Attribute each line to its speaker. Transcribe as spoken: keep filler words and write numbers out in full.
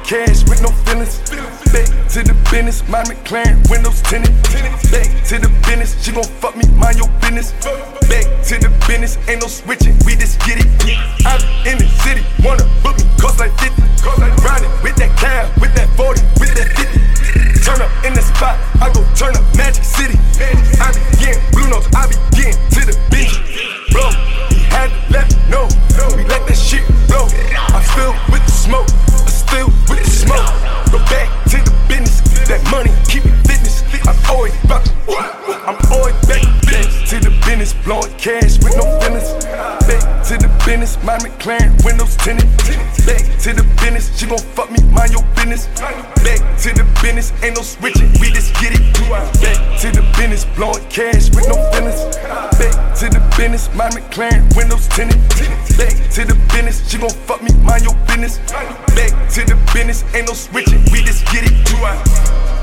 Speaker 1: cash with no feelings. Back to the business, my McLaren, windows tinted. Back to the business, she gon' fuck me, mind your business. Back to the business, ain't no switching, we just get it. I'm in the city, wanna book me, cost like fifty. Riding with that cab, with that forty, with that fifty. Turn up in the spot, I go turn up Magic City. I be getting blue notes, I be getting to the bitch. Bro, he had to let me know, we let that shit blow. I'm still with the smoke, I'm still with the smoke. Go back to the business, that money keep me fitness. I'm always about to, I'm always back to the business, blowing cash with no feelings. Back to the business, my McLaren, windows tinted. Back to the business, she gon' fuck me, mind your business. Back to the business, ain't no switching, we just get it. Back to the business, blowing cash with no feelings. Back to the business, my McLaren, windows tinted. Back to the business, she gon' fuck me, mind your business. Back to the business, ain't no switching, we just get it.